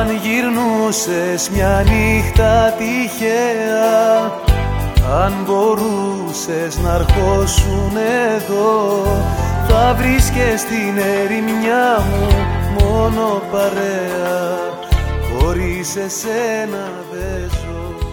Αν γυρνούσες μια νύχτα τυχαία, αν μπορούσες να αρχώσουν εδώ, θα βρίσκες την ερημιά μου μόνο παρέα. Χωρίς εσένα δεν ζω.